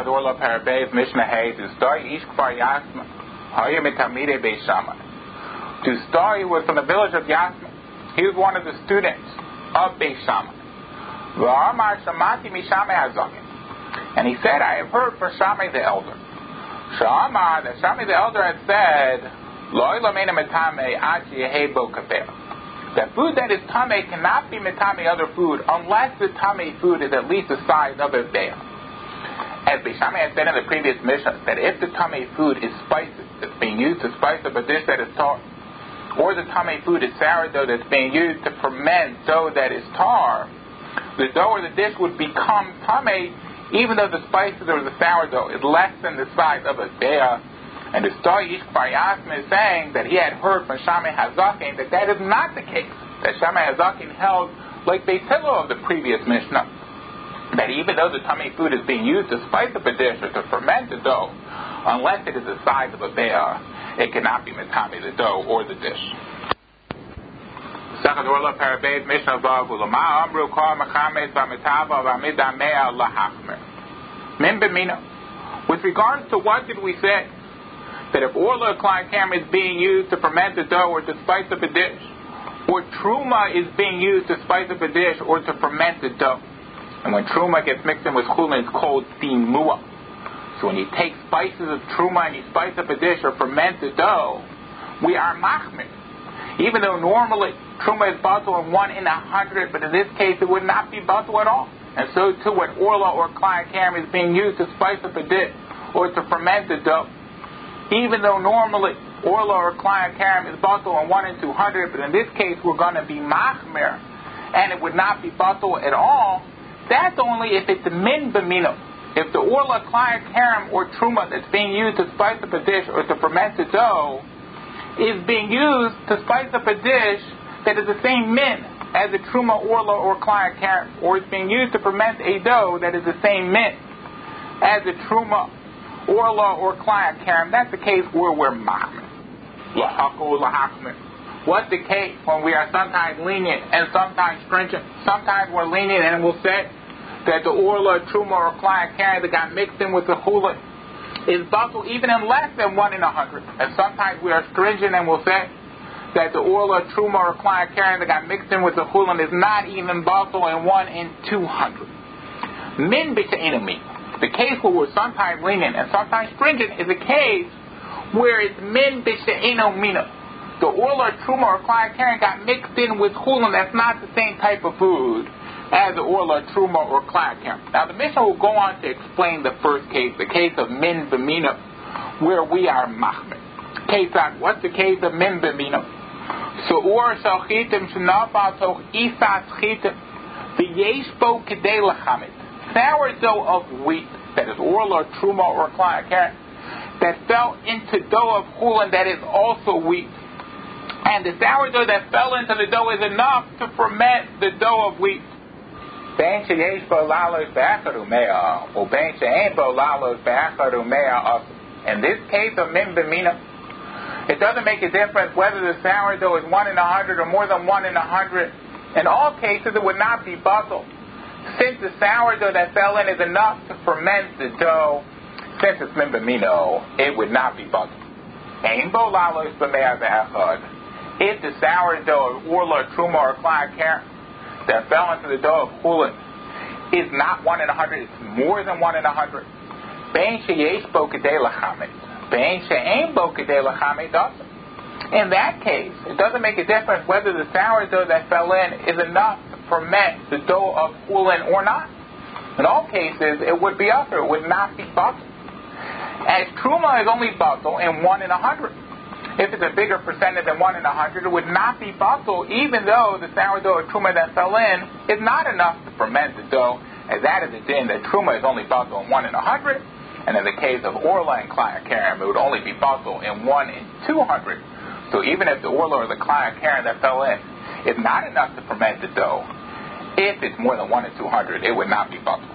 Orla Parabez Mishnah Hayes to start Ishkfar Yasma Hayim Tamide Beis Shammai. To start, he was from the village of Yasma. He was one of the students of Beis Shammai. V'amar Shamati Mishamai Hazakin. And he said, I have heard from Shammai the elder. Sha'amar, that Shammai the elder had said, Lo Ilamena Metame Achi Yehebo Kafeh. That food that is Tameh cannot be Metame other food unless the Tameh food is at least the size of a bear. As Beis Shammai had said in the previous Mishnah, that if the Tameh food is spices, that's being used to spice up a dish that is tar, or the Tameh food is sourdough that's being used to ferment dough that is tar, the dough or the dish would become Tameh even though the spices or the sourdough is less than the size of a bear. And the Star Yishkfar Yasma is saying that he had heard from Shammai Hazakin that is not the case. That Shammai Hazakin held, like Beis Hillel of the previous Mishnah, that even though the Tameh food is being used to spice up a dish or to ferment the dough, unless it is the size of a bear, it cannot be Metame the dough or the dish. With regards to what did we say? That if Orla Klein Kameh is being used to ferment the dough or to spice up a dish, or Truma is being used to spice up a dish or to ferment the dough, and when Truma gets mixed in with Chulin, it's called Timua. So when you take spices of Truma and you spice up a dish or ferment the dough, we are Machmir. Even though normally Truma is batul in 1 in 100, but in this case it would not be batul at all. And so too when Orla or Klein Kameh is being used to spice up a dish or to ferment the dough, even though normally Orla or Klein Kameh is batul in 1 in 200, but in this case we're going to be Machmir, and it would not be batul at all. That's only if it's a min b'mino. If the Orla, Klein Kameh, or Truma that's being used to spice up a dish or to ferment the dough is being used to spice up a dish that is the same min as a Truma, Orla, or Klein Kameh, or it's being used to ferment a dough that is the same min as a Truma, Orla, or Klein Kameh, that's the case where we're Machmir. Lahaku lahachmir. What's the case when we are sometimes lenient and sometimes stringent? Sometimes we're lenient and we'll say that the Orla, Truma, or Klein Kameh that got mixed in with the Chulin is batul even in less than 1 in 100. And sometimes we are stringent and we'll say that the Orla, Truma, or Klein Kameh that got mixed in with the Chulin is not even batul in 1 in 200. Min b'she'enu min. The case where we're sometimes lenient and sometimes stringent is a case where it's min b'she'enu mina. The Orla, Truma, or Klein Kameh got mixed in with Chulin. That's not the same type of food as the Orla, Truma, or Klein Kameh. Now the Mishnah will go on to explain the first case, the case of min b'mina, where we are Machmir. What's the case of min b'mina? So or shalchitim shenafal toch isas chitim v'yesh bo kedei lachamit. Sourdough of wheat, that is Orla, Truma, or Klein Kameh, that fell into dough of Chulin that is also wheat. And the sourdough that fell into the dough is enough to ferment the dough of wheat. In this case of min b'mina, it doesn't make a difference whether the sourdough is 1 in 100 or more than 1 in 100. In all cases, it would not be batul, since the sourdough that fell in is enough to ferment the dough. Since it's min b'mina, it would not be batul. If the sourdough of Orla, Truma, or Klein Kameh that fell into the dough of Chulin is not 1 in 100, it's more than 1 in 100. In that case, it doesn't make a difference whether the sourdough that fell in is enough to ferment the dough of Chulin or not. In all cases, it would be usher, it would not be batul. As Truma is only batul in 1 in 100. If it's a bigger percentage than 1 in 100, it would not be batul, even though the sourdough or Truma that fell in is not enough to ferment the dough, as that is a din that Truma is only batul in 1 in 100, and in the case of Orla and Klein Kameh, it would only be batul in 1 in 200. So even if the Orla or the Klein Kameh that fell in is not enough to ferment the dough, if it's more than 1 in 200, it would not be batul.